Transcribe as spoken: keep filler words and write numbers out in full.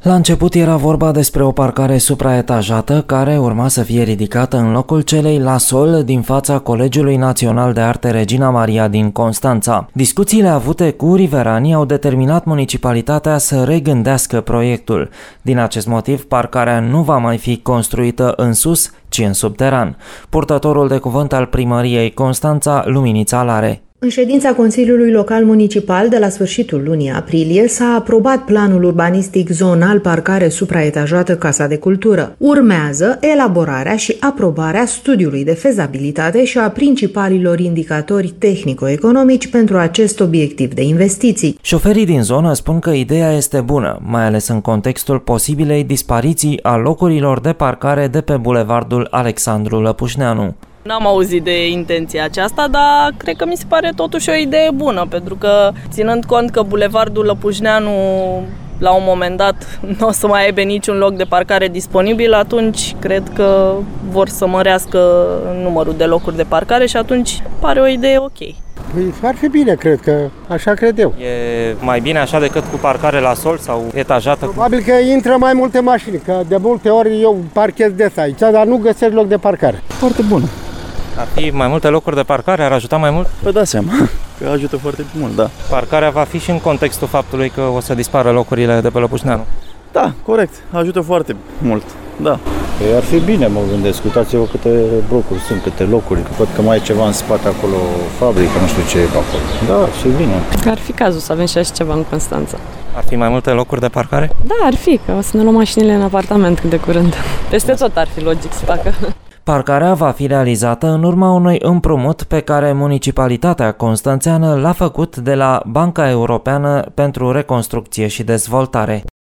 La început era vorba despre o parcare supraetajată care urma să fie ridicată în locul celei la sol din fața Colegiului Național de Arte Regina Maria din Constanța. Discuțiile avute cu riveranii au determinat municipalitatea să regândească proiectul. Din acest motiv, parcarea nu va mai fi construită în sus, ci în subteran. Purtătorul de cuvânt al primăriei Constanța, Luminița Lare. În ședința Consiliului Local Municipal de la sfârșitul lunii aprilie s-a aprobat planul urbanistic zonal parcare supraetajată Casa de Cultură. Urmează elaborarea și aprobarea studiului de fezabilitate și a principalilor indicatori tehnico-economici pentru acest obiectiv de investiții. Șoferii din zonă spun că ideea este bună, mai ales în contextul posibilei dispariții a locurilor de parcare de pe bulevardul Alexandru Lăpușneanu. N-am auzit de intenția aceasta, dar cred că mi se pare totuși o idee bună, pentru că ținând cont că bulevardul Lăpușneanu la un moment dat nu o să mai aibă niciun loc de parcare disponibil, atunci cred că vor să mărească numărul de locuri de parcare și atunci pare o idee ok. Păi ar fi bine, cred că, așa cred eu. E mai bine așa decât cu parcare la sol sau etajată? Probabil că intră mai multe mașini, că de multe ori eu parchez des aici, dar nu găsesc loc de parcare. Foarte bună. Ar fi mai multe locuri de parcare? Ar ajuta mai mult? Păi da seama, că ajută foarte mult, da. Parcarea va fi și în contextul faptului că o să dispară locurile de pe Lăpușneanu. Da, corect, ajută foarte mult, da. Păi ar fi bine, mă gândesc, uitați-vă câte blocuri sunt, câte locuri, văd că mai e ceva în spate acolo, fabrică, nu știu ce e acolo. Da, ar fi bine. Ar fi cazul să avem și așa ceva în Constanța. Ar fi mai multe locuri de parcare? Da, ar fi, că o să ne luăm mașinile în apartament cât de curând. Peste tot ar fi logic să facă. Parcarea va fi realizată în urma unui împrumut pe care municipalitatea constanțeană l-a făcut de la Banca Europeană pentru Reconstrucție și Dezvoltare.